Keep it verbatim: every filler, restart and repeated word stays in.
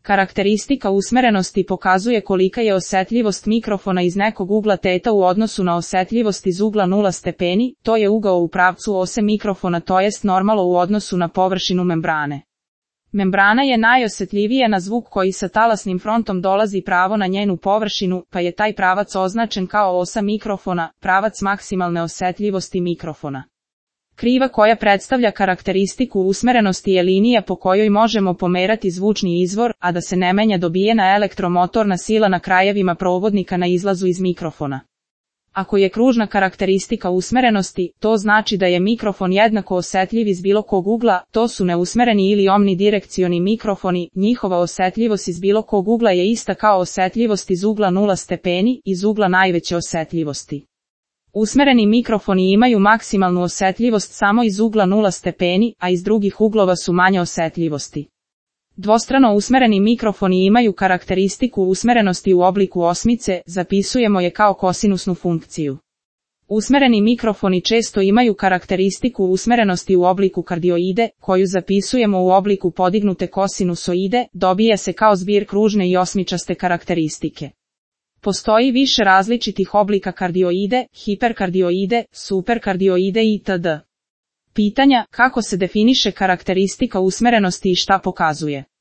Karakteristika usmerenosti pokazuje kolika je osjetljivost mikrofona iz nekog ugla teta u odnosu na osjetljivost iz ugla nula stepeni, to je ugao u pravcu ose mikrofona, to jest normalo u odnosu na površinu membrane. Membrana je najosjetljivija na zvuk koji sa talasnim frontom dolazi pravo na njenu površinu, pa je taj pravac označen kao osa mikrofona, pravac maksimalne osjetljivosti mikrofona. Kriva koja predstavlja karakteristiku usmerenosti je linija po kojoj možemo pomerati zvučni izvor, a da se ne menja dobijena elektromotorna sila na krajevima provodnika na izlazu iz mikrofona. Ako je kružna karakteristika usmerenosti, to znači da je mikrofon jednako osjetljiv iz bilo kog ugla, to su neusmereni ili omnidirekcioni mikrofoni, njihova osjetljivost iz bilo kog ugla je ista kao osjetljivost iz ugla nula stepeni, iz ugla najveće osjetljivosti. Usmereni mikrofoni imaju maksimalnu osjetljivost samo iz ugla nula stepeni, a iz drugih uglova su manje osjetljivosti. Dvostrano usmereni mikrofoni imaju karakteristiku usmerenosti u obliku osmice, zapisujemo je kao kosinusnu funkciju. Usmereni mikrofoni često imaju karakteristiku usmerenosti u obliku kardioide, koju zapisujemo u obliku podignute kosinusoide, dobija se kao zbir kružne i osmičaste karakteristike. Postoji više različitih oblika kardioide, hiperkardioide, superkardioide itd. Pitanja: kako se definiše karakteristika usmerenosti i šta pokazuje?